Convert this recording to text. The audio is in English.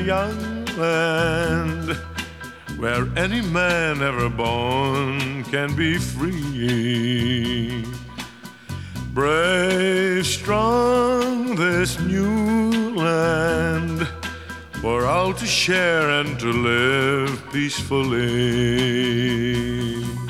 young land where any man ever born can be free. Brave, strong, this new land for all to share and to live peacefully.